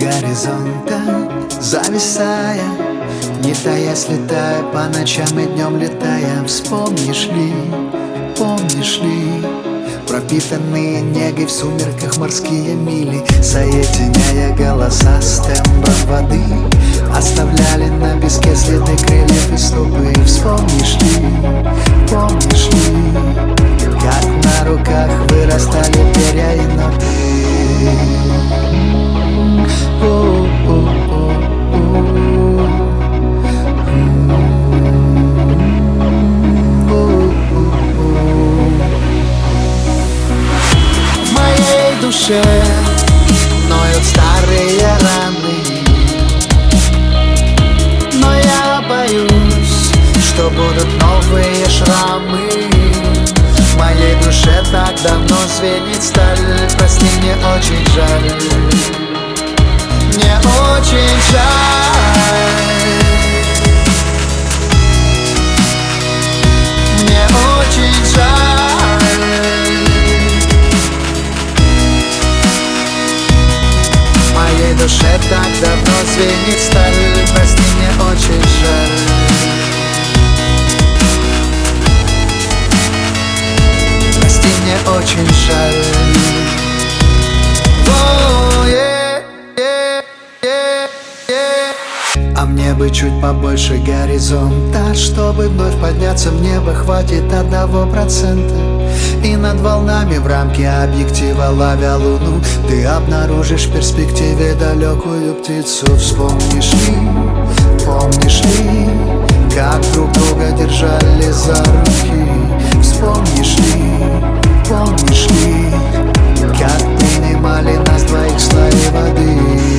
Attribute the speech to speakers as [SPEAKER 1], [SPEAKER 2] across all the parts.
[SPEAKER 1] горизонта, зависая, не таясь, летая, по ночам и днем летая. Вспомнишь ли, помнишь ли пропитанные негой в сумерках морские мили, соединяя голоса с тембром воды, оставляли на песке следы крыльев и стопы. Вспомнишь ли, помнишь ли, как на руках вырастали перья и ноты. В моей душе ноют старые раны, но я боюсь, что будут новые шрамы. В моей душе так давно звенит сталь. Прости, мне очень жаль, мне очень жаль, мне очень жаль. В моей душе так давно звенит сталь. Прости, мне очень жаль, прости, мне очень жаль. А мне бы чуть побольше горизонта, чтобы вновь подняться в небо, хватит 1%. И над волнами в рамке объектива, ловя луну, ты обнаружишь в перспективе далекую птицу. Вспомнишь ли, помнишь ли, как друг друга держали за руки? Вспомнишь ли, помнишь ли, как принимали нас двоих слои воды?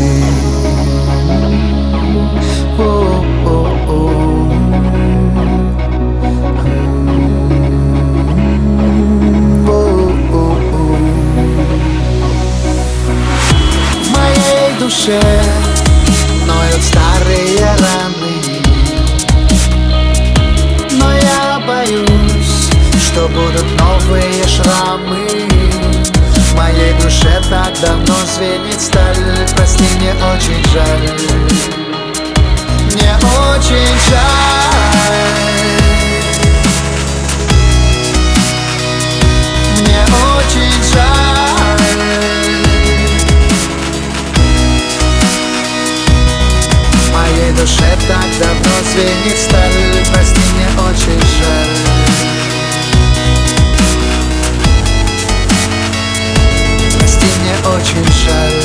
[SPEAKER 1] В моей душе ноют старые раны, но я боюсь, что будут новые шрамы. В моей душе так давно звенит сталь. Прости, мне очень жаль, мне очень жаль, мне очень жаль. В моей душе так давно звенит сталь. Прости, мне очень жаль, прости, мне очень жаль.